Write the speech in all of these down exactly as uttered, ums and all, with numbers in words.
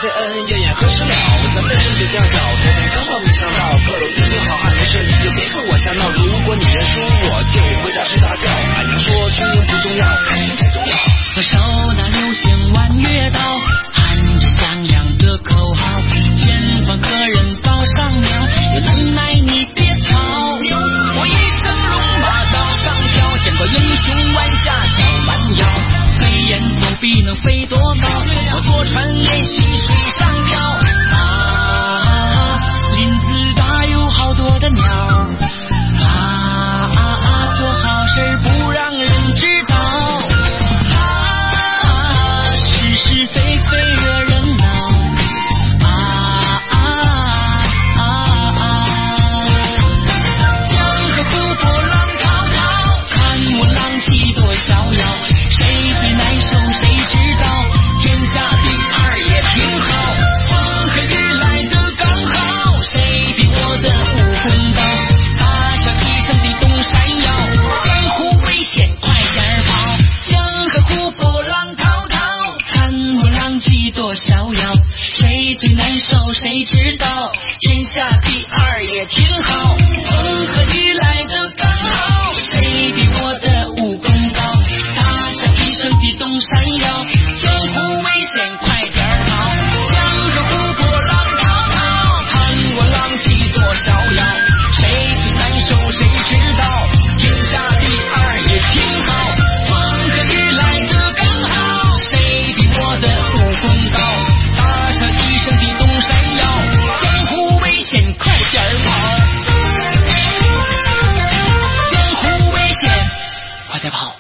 切恩怨言何时了？咱们人别掉脚，昨天刚报名上道，各路英雄好汉不是你就别和我瞎闹。如果你认输，我就回家睡大觉。俺娘说军营不重要，开心才重要。 我手拿流星弯月刀，喊着响亮的口号，前方客人早上了，有能耐你别逃。我一身戎马到上挑，见过英雄弯下小蛮腰，飞檐走壁能飞多高？我坐船练习水上漂啊，林子大有好多的鸟啊啊啊，做好事不让人知道啊，是是非非惹人恼啊啊啊啊，江河湖泊浪滔滔，看我浪迹多逍遥，谁最难受谁知道，天下第二也挺好，风和日来的刚好，谁比我的武功高？大笑一声的东山腰，江湖危险快点跑，江河湖泊浪滔滔，看我浪迹多逍遥，谁最难受谁知道，天下第二也挺好，风和日来的刚好，谁比我的武功高？大笑一声的东山腰，江湖危险快点跑，江河湖泊浪滔滔，看我浪迹多逍遥，谁最难受谁知道，天下第二也挺好，风和日来的刚好，谁比我的武功高？大笑一声的东山腰，江湖危险快点跑，江湖危险快点跑。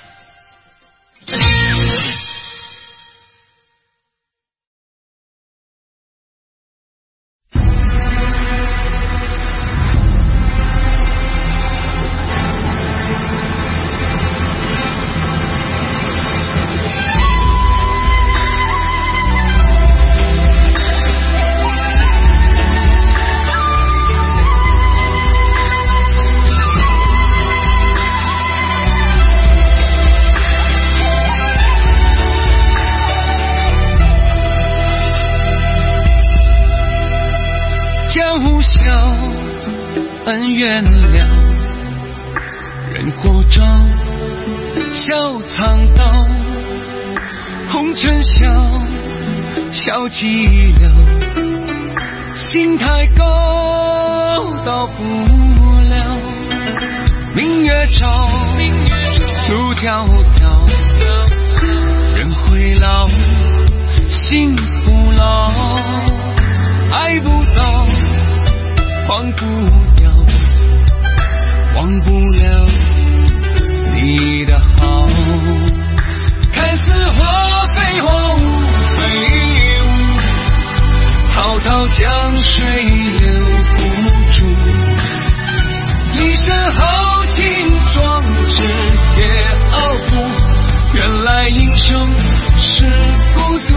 江湖笑，恩怨了，人过招，笑藏刀，红尘笑，笑寂寥，心太高到不了，明月照，路迢迢，人会老，心不老，爱不到，忘不掉，忘不了你的好，看似或飞或无非无，滔滔江水留不住，一身豪情壮志也傲骨，原来英雄是孤独。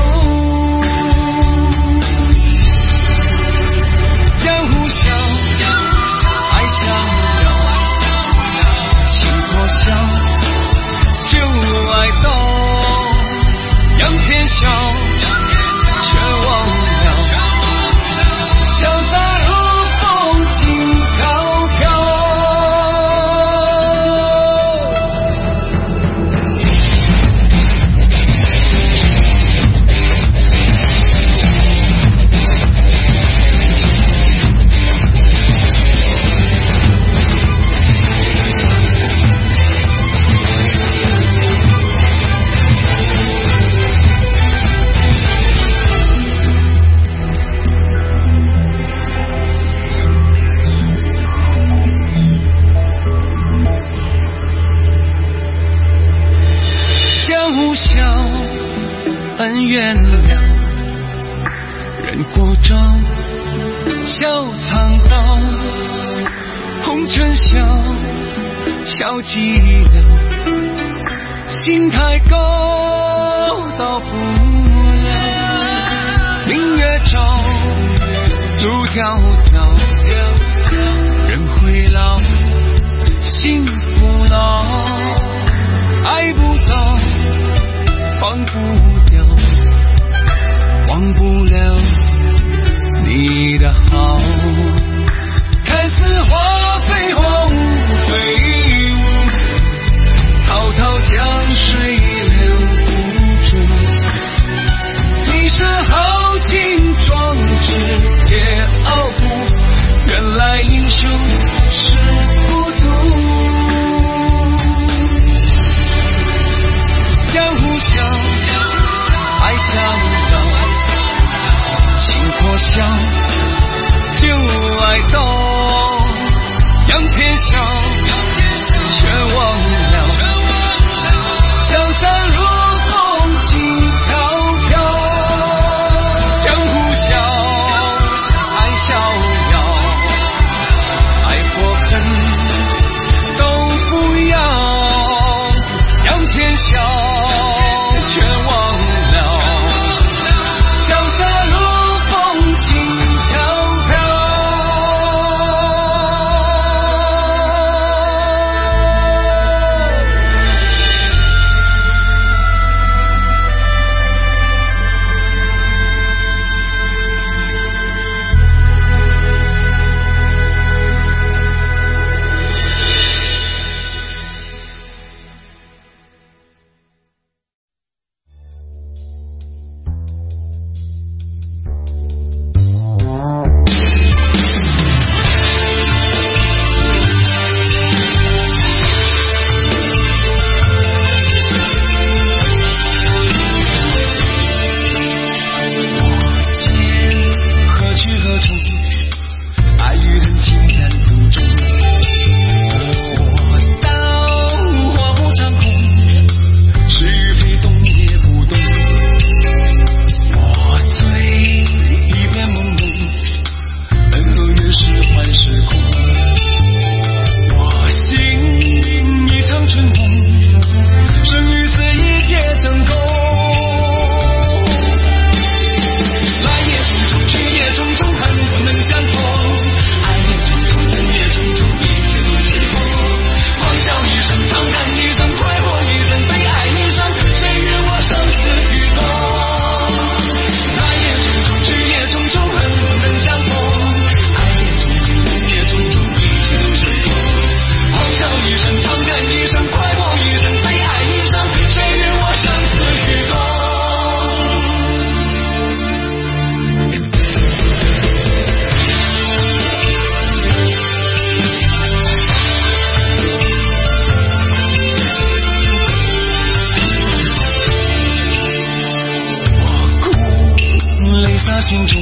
江湖笑，爱逍遥，情破晓，就爱到仰天笑，却忘了潇洒如风轻飘飘。笑，恩怨了，人过招，笑藏刀，红尘笑，笑寂寥，心太高到不了，明月照，路迢迢，人会老，心不老，爱不到，放不掉，忘不了。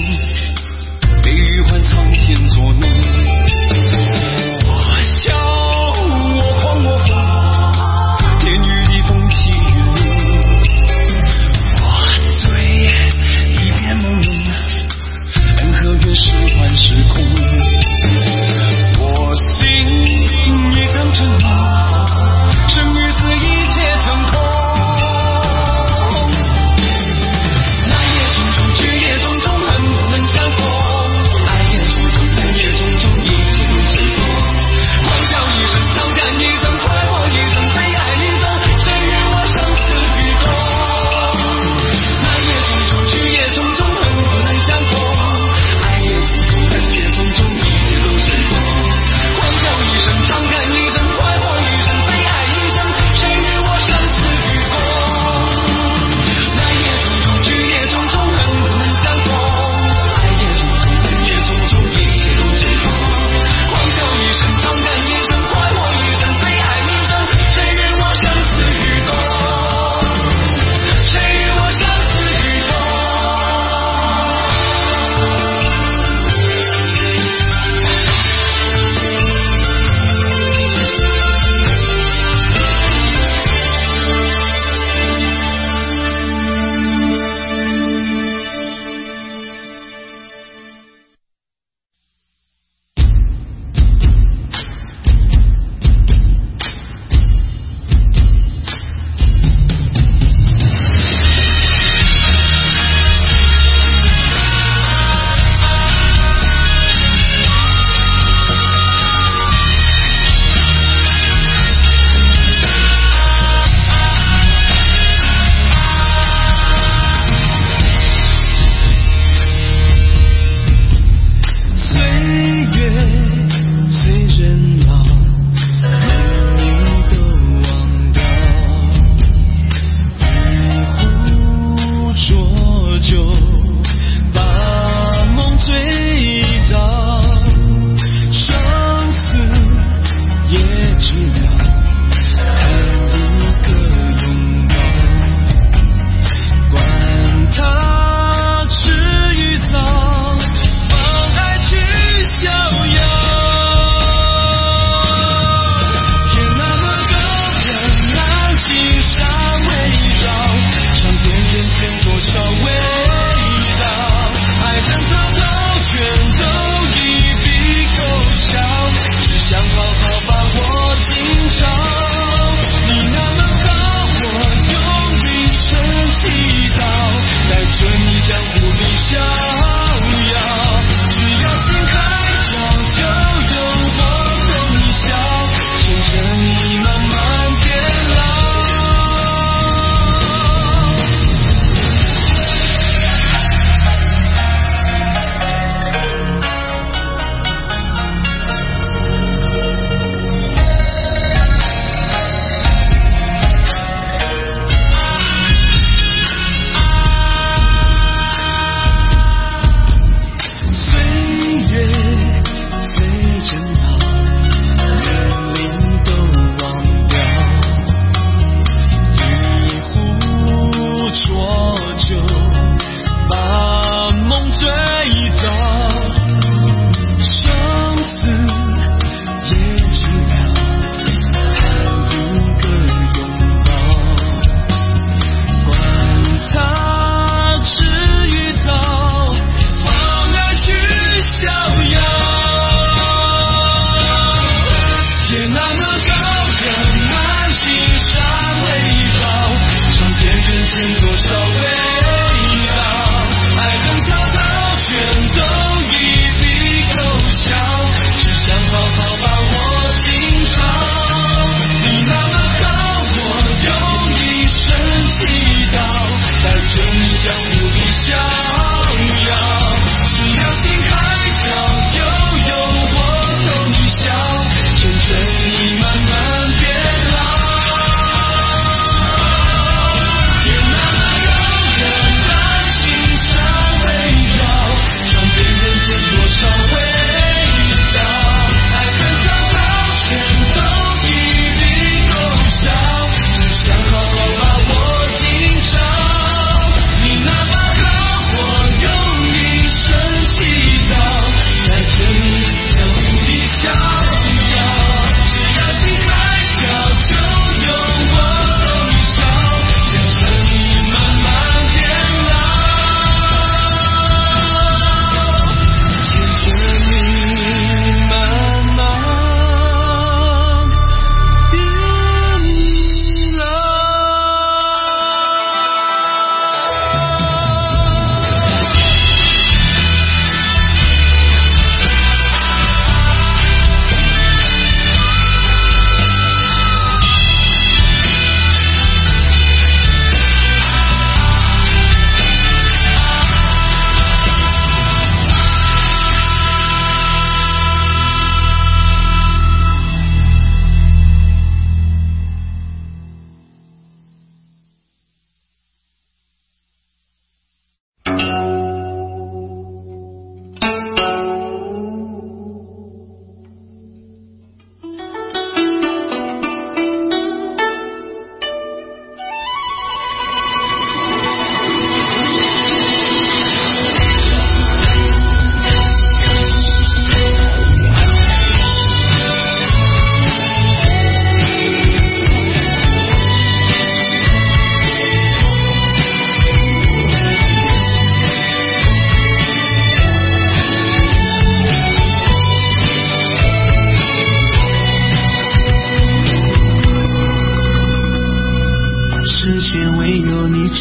悲与欢苍天作弄。我笑我狂我疯，天与地风起云涌。我醉一片朦胧，恩和怨是幻是空。我心一场沉梦，生与死一切成空。来也匆匆，去也匆匆，恨不能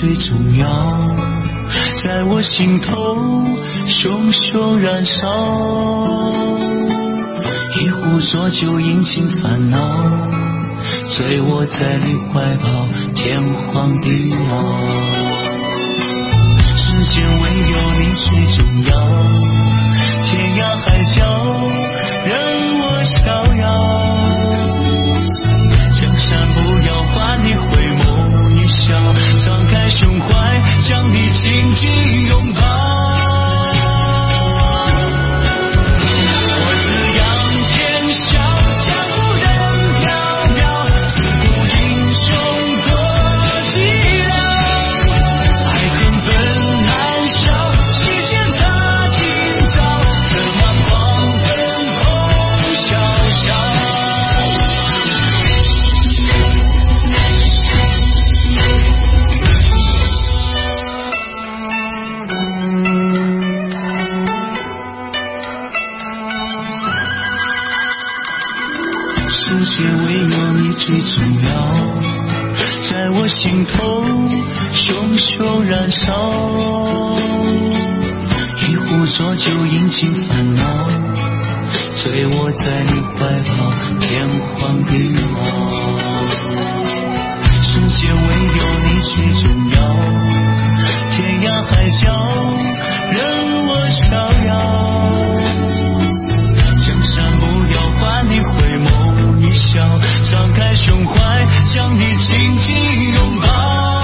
最重要，在我心头熊熊燃烧。一壶浊酒饮尽烦恼，醉卧在你怀抱，天荒地老。世间唯有你最重要，天涯海角任我逍遥。江山不要把你回眸一笑，张开胸怀将你紧紧拥抱。最重要，在我心头熊熊燃烧。一壶浊酒饮尽烦恼，醉卧在你怀抱，天荒地老。世间唯有你最重要，天涯海角任我逍遥。江山不要把你回眸一笑，张开胸怀将你紧紧拥抱。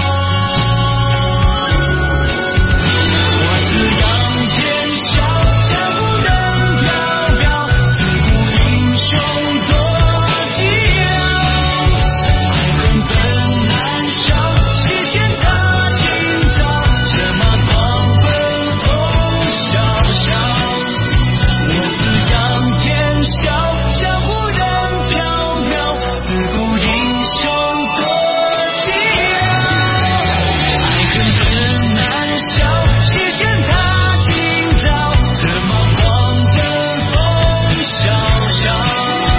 我自仰天笑，江湖人飘飘，自古英雄多寂寥。爱恨本难消，世间他今朝，策马狂奔风萧萧。我自仰天笑，江湖人飘飘，自古英雄多寂寥。爱恨本难消，世间他今朝，策马狂奔风萧萧。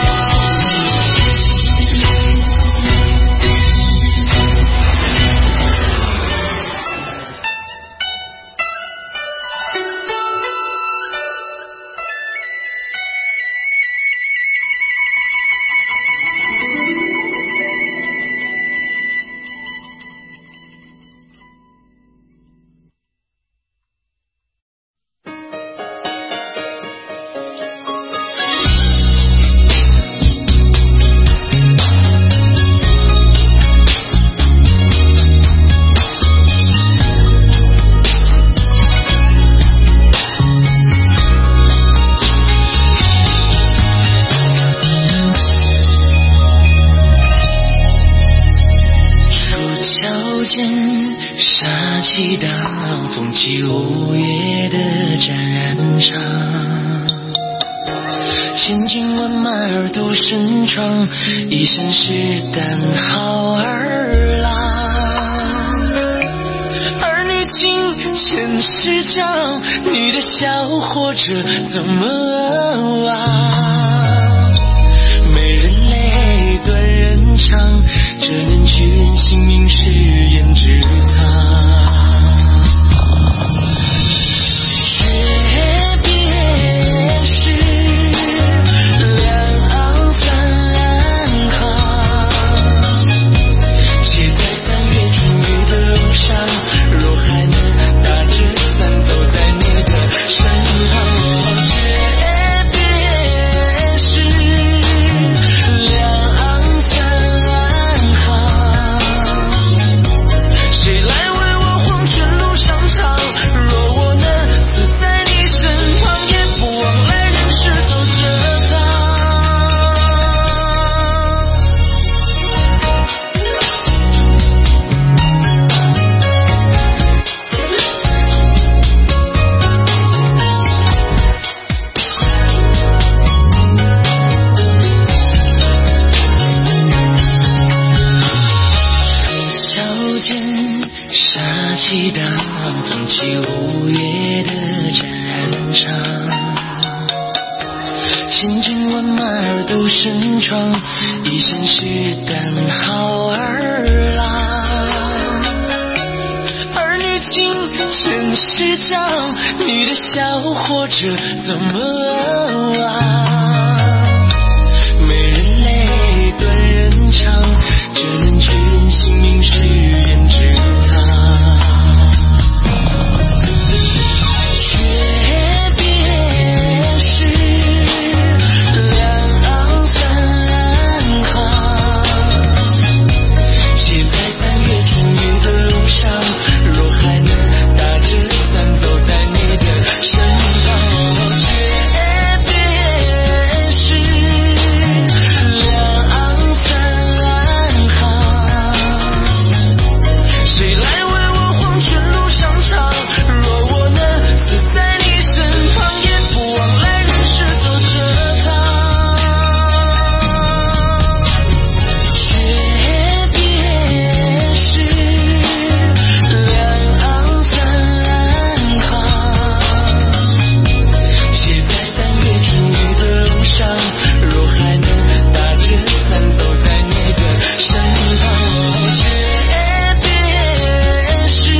杀气荡，风起五月的展燃场，千军万马而都身闯，一身是胆好儿郎。儿女情前世长，你的笑活着怎么忘？美人泪断人肠，这人群姓名是胭脂糖。杀气荡，风起五月的展燃场，千军万马儿都身闯，一身是胆好儿郎。 真是笑，你的笑活着怎么啊？没人泪断人肠，这人群姓名是胭脂塔。诀别是两行三行，写在三月春雨的路上，若还能打着伞走在你的身旁。诀别是两行三行，谁来为我黄泉路上唱？若我能死在你身旁，也不枉来人世走这趟。诀别是两行三行，写在三月春雨的路上，若还能打着伞走在你的身旁。诀别是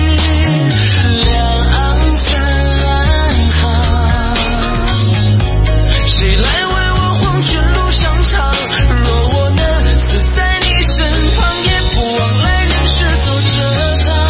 两行三行，谁来为我黄泉路上唱？若我能死在你身旁，也不枉来人世走这趟。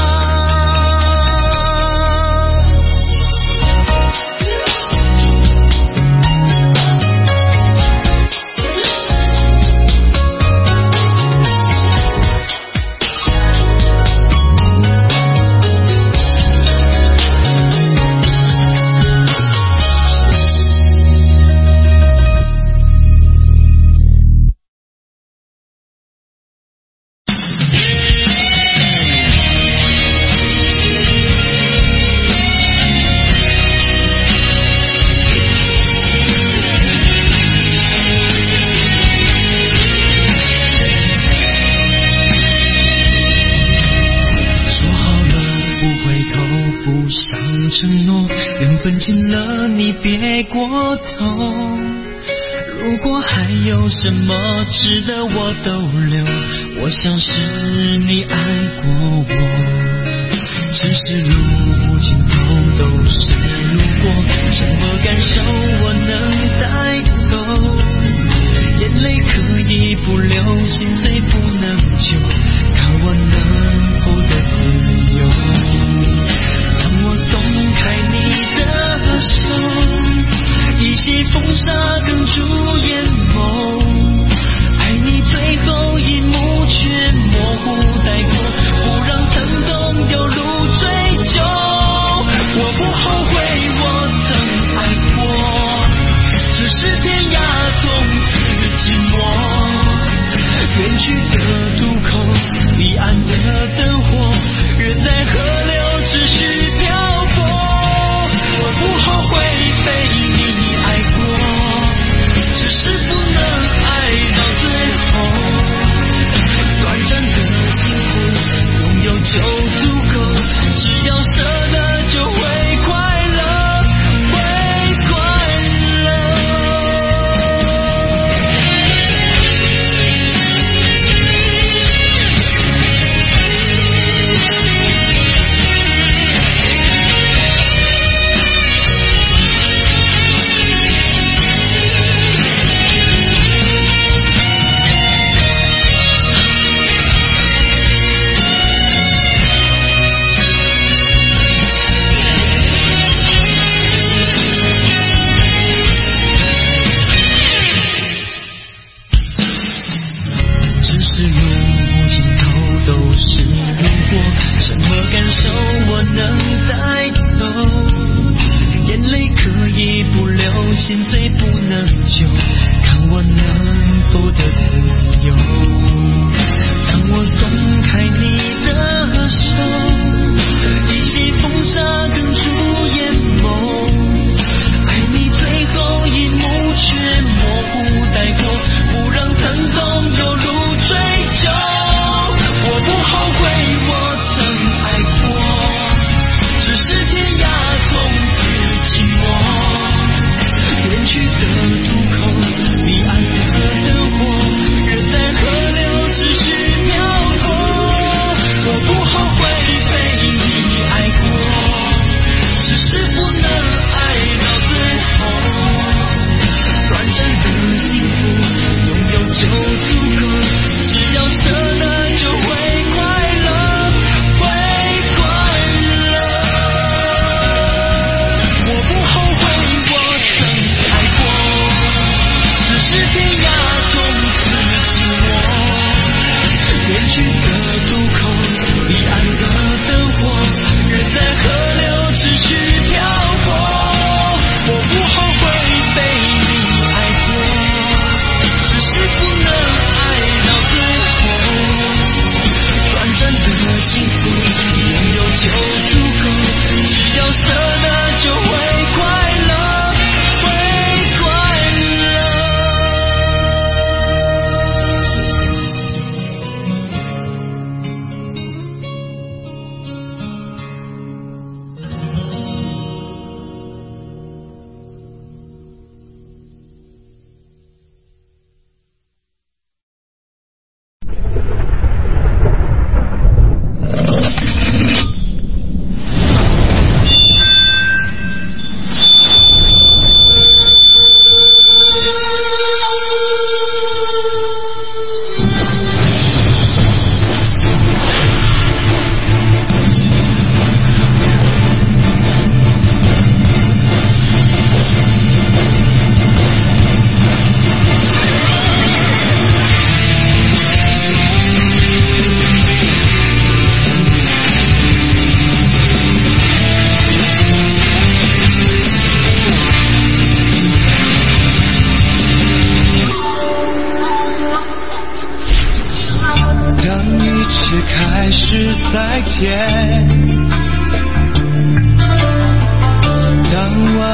说好了不回头，不想承诺，缘分尽了你别过头。如果还有什么值得我逗留，我想是你爱过我。只是路无尽头都是路过，什么感受我能带走？眼泪可以不流，心碎不能救，看我能否得自由。当我松开你的手，一袭风沙哽住眼眸，爱你最后一幕却模糊带过，不让疼痛丢入追究。我不后悔我曾爱过，只是天涯从此寂寞。远去的渡口，彼岸的灯火，人在河流只是漂泊。我不后悔被你爱过，只是不能爱到最后。短暂的幸福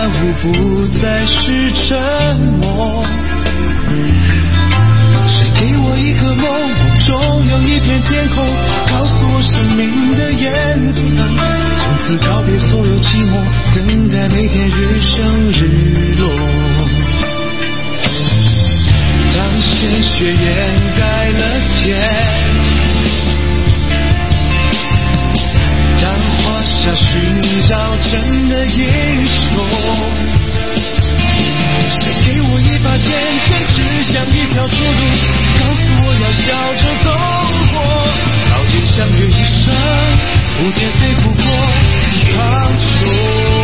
呼不再是沉默。谁给我一个梦，梦中有一片天空，告诉我生命的颜色。从此告别所有寂寞，等待每天日升日落。当鲜血掩盖了天，当华夏寻找真的英雄，谁给我一把剑，剑指向一条出路，告诉我要笑着走过。告别相约一生，蝴蝶飞不过苍穹。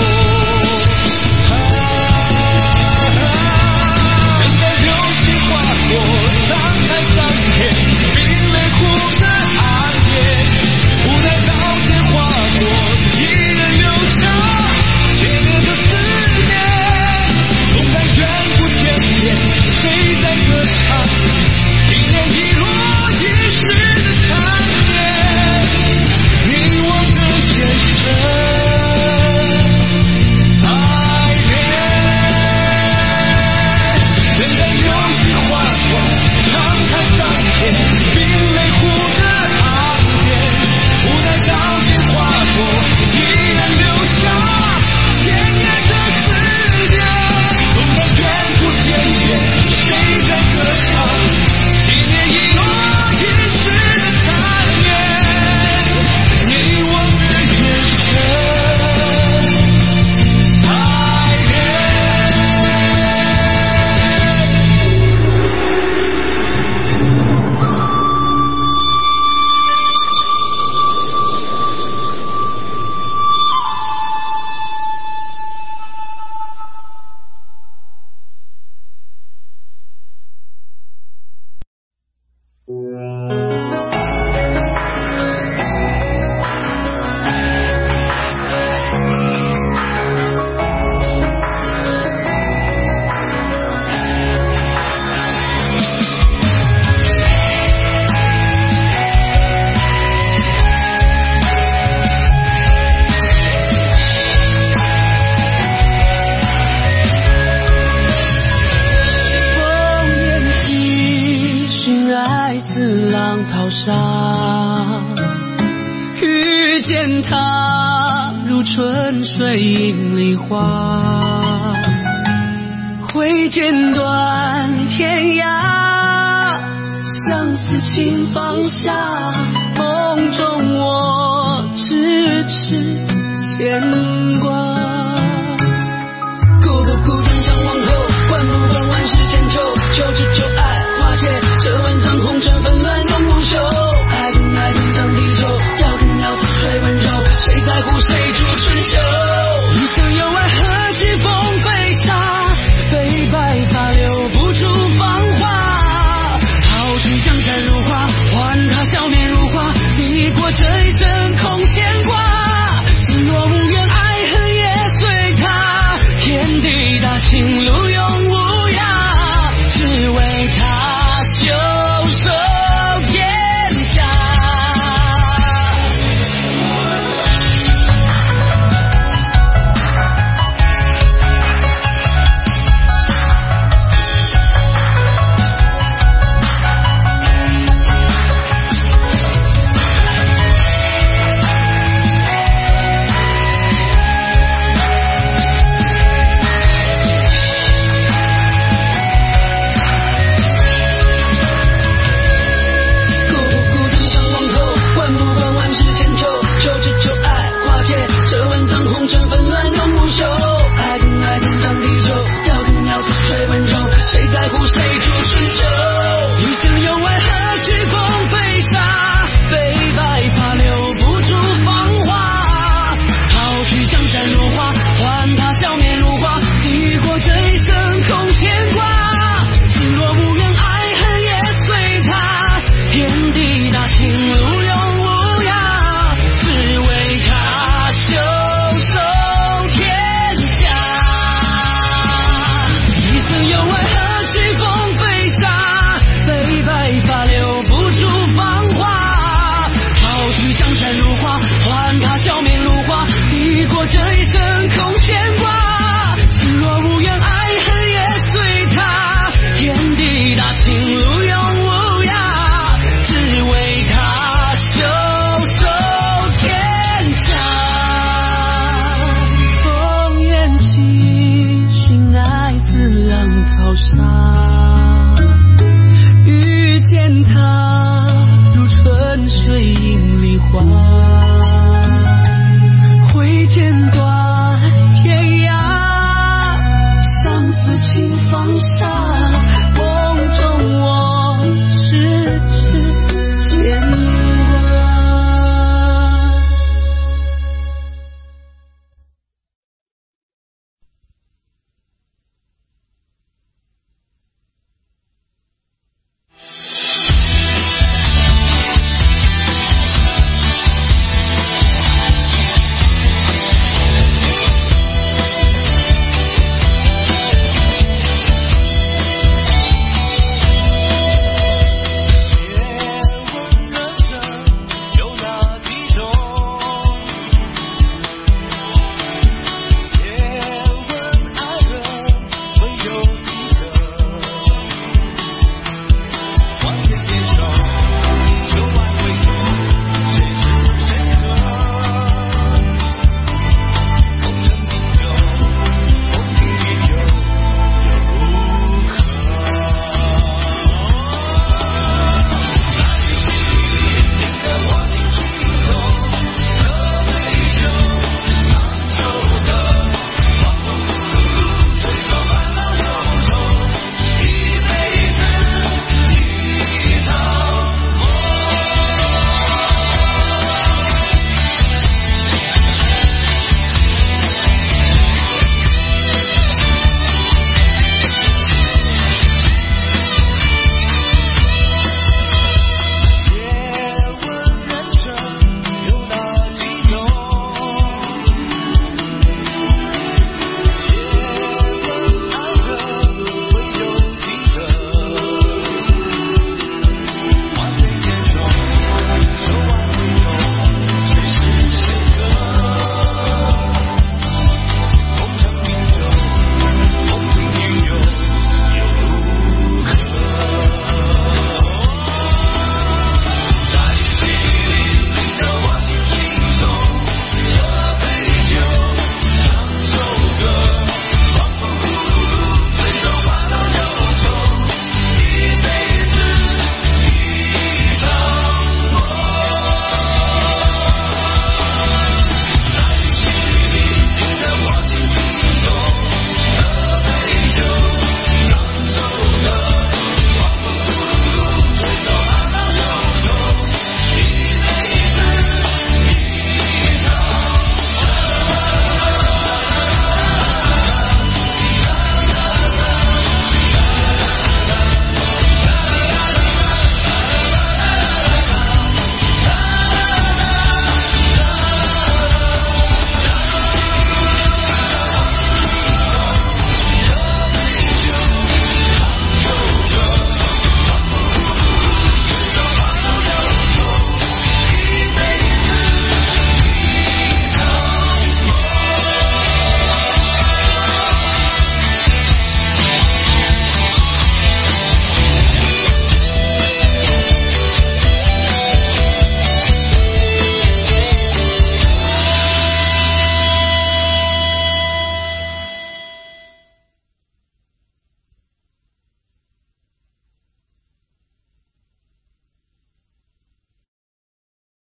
遇见他如春水映梨花，挥剑断天涯，相思情放下，梦中我咫尺千里。